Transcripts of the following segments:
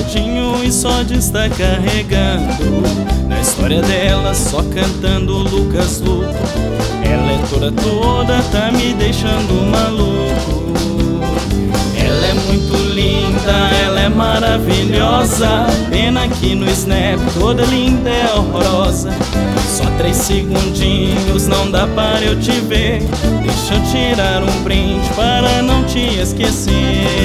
quadradinho e só está carregando. Na história dela só cantando Lucas Luco. Ela é toda, tá me deixando maluco. Ela é muito linda, ela é maravilhosa. Pena que no Snap toda linda é horrorosa. Só 3 segundinhos não dá para eu te ver. Deixa eu tirar um print para não te esquecer.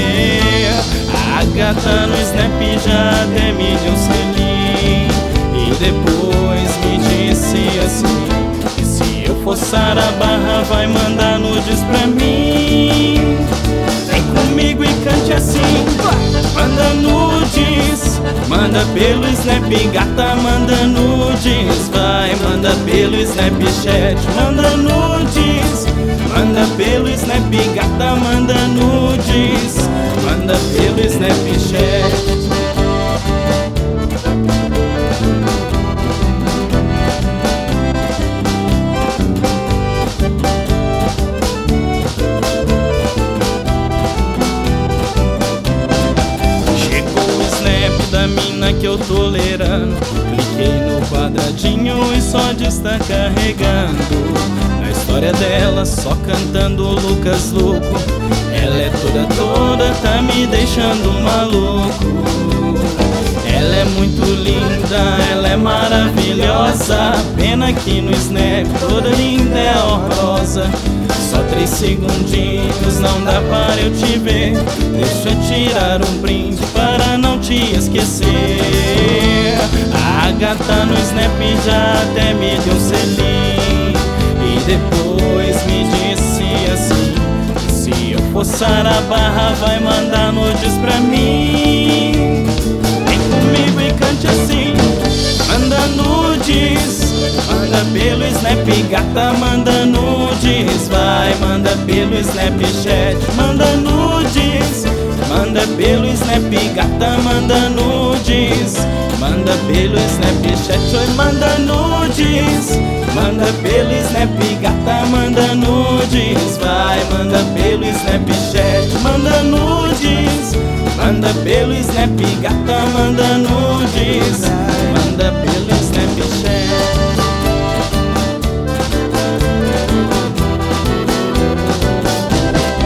A gata no Snap já até me deu selinho e depois me disse assim: que se eu forçar a barra vai mandar nudes pra mim. Vem comigo e cante assim, manda nudes, manda pelo Snap, gata, manda nudes. Vai, manda pelo Snapchat, manda nudes, manda pelo Snap, gata, manda nudes, manda pelo Snapchat. Da mina que eu tolerando, cliquei no quadradinho e só está carregando. Na história dela só cantando Lucas Luco. Ela é toda, tá me deixando maluco. Ela é muito linda, ela é maravilhosa. Pena que no Snap toda linda é horrorosa. Só 3 segundinhos não dá para eu te ver. Deixa eu tirar um print para não te esquecer. A gata no Snap já até me deu um selinho e depois me disse assim: que se eu forçar a barra vai mandar nudes pra mim. Vem comigo e cante assim, manda nudes, manda pelo Snap, gata, manda nudes. Vai, manda pelo Snapchat, manda nudes, manda pelo Snap, gata, manda nudes, manda pelo Snapchat. Oi, manda nudes, manda pelo Snap, gata, manda nudes. Vai, manda pelo Snapchat, manda nudes, manda pelo Snap, gata, manda nudes, manda pelo Snapchat.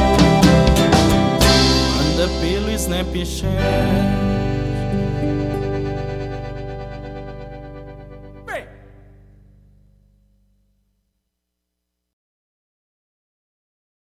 Manda pelo Snapchat.